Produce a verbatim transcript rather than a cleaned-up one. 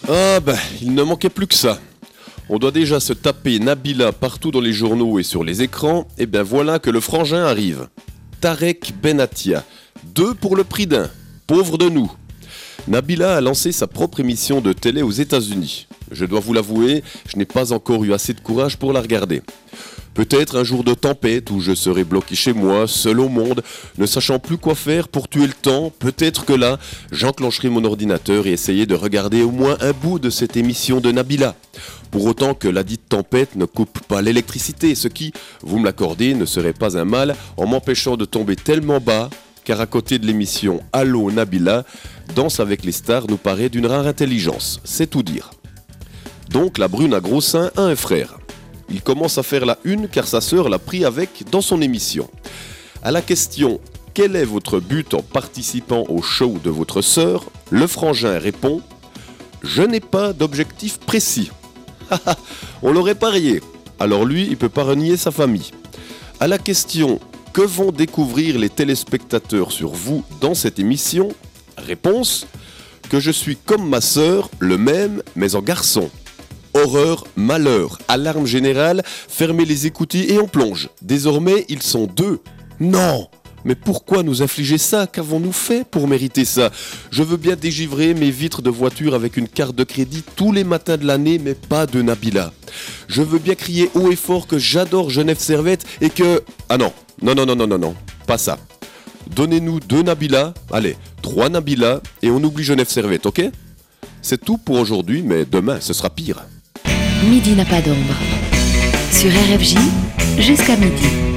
Ah ben, il ne manquait plus que ça. On doit déjà se taper Nabila partout dans les journaux et sur les écrans, et bien voilà que le frangin arrive. Tarek Benatia, deux pour le prix d'un, pauvre de nous. Nabila a lancé sa propre émission de télé aux États-Unis. Je dois vous l'avouer, je n'ai pas encore eu assez de courage pour la regarder. Peut-être un jour de tempête où je serai bloqué chez moi, seul au monde, ne sachant plus quoi faire pour tuer le temps, peut-être que là, j'enclencherai mon ordinateur et essayer de regarder au moins un bout de cette émission de Nabila. Pour autant que la dite tempête ne coupe pas l'électricité, ce qui, vous me l'accordez, ne serait pas un mal en m'empêchant de tomber tellement bas, car à côté de l'émission Allô Nabila, Danse avec les stars nous paraît d'une rare intelligence, c'est tout dire. Donc la brune à gros seins a un frère. Il commence à faire la une car sa sœur l'a pris avec dans son émission. À la question « Quel est votre but en participant au show de votre sœur ?», le frangin répond « Je n'ai pas d'objectif précis. » On l'aurait parié. Alors lui, il peut pas renier sa famille. À la question « Que vont découvrir les téléspectateurs sur vous dans cette émission ?», réponse « Que je suis comme ma sœur, le même, mais en garçon. » Horreur, malheur, alarme générale, fermez les écoutilles et on plonge. Désormais, ils sont deux. Non! Mais pourquoi nous infliger ça? Qu'avons-nous fait pour mériter ça? Je veux bien dégivrer mes vitres de voiture avec une carte de crédit tous les matins de l'année, mais pas de Nabila. Je veux bien crier haut et fort que j'adore Genève Servette et que... Ah non, non, non, non, non, non, non, pas ça. Donnez-nous deux Nabila, allez, trois Nabila et on oublie Genève Servette, ok? C'est tout pour aujourd'hui, mais demain, ce sera pire. Midi n'a pas d'ombre. Sur R F J, jusqu'à midi.